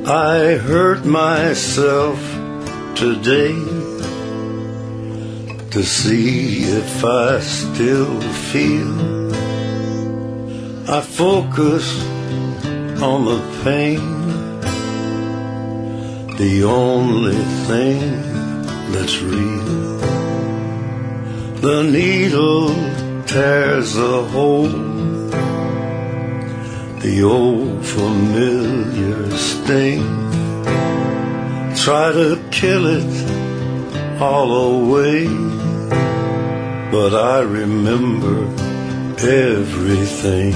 I hurt myself today to see if I still feel. I focus on the pain, the only thing that's real. The needle tears a hole, the old familiar sting. Try to kill it all away, but I remember everything.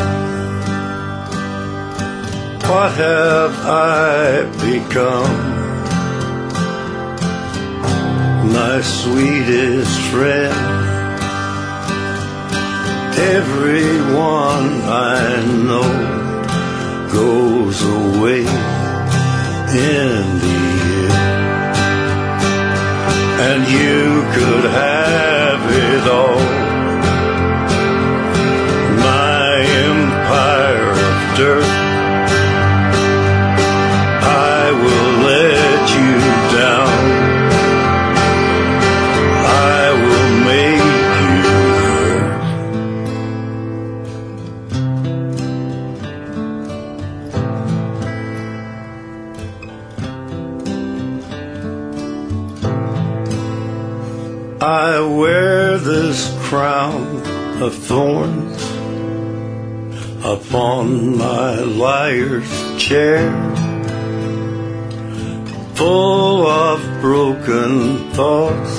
What have I become? My sweetest friend. Everyone I know goes away in the end, and you could have it all. My empire of dirt, I will let you down. I will make you hurt. I wear this crown of thorns upon my liar's chair, full of broken thoughts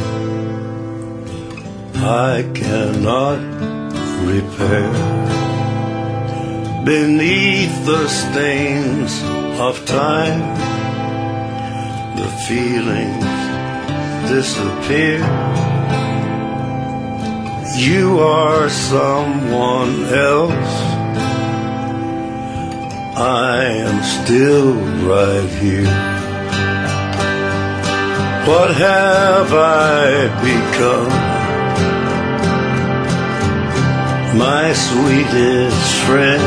I cannot repair. Beneath the stains of time, the feelings disappear. You are someone else, I am still right here. What have I become? My sweetest friend.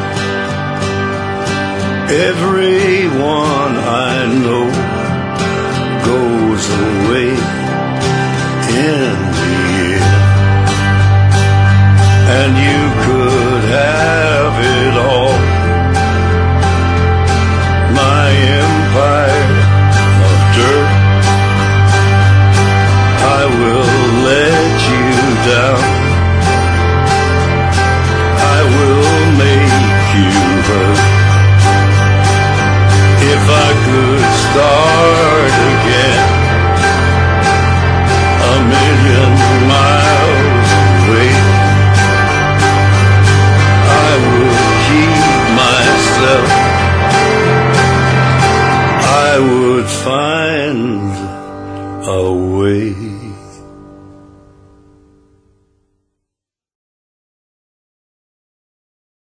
Everyone I know goes away in the end, and you could have it all. My empire of dirt, I will let you down. I will make you hurt. If I could start again, a million miles away, I would keep myself. I would find a way.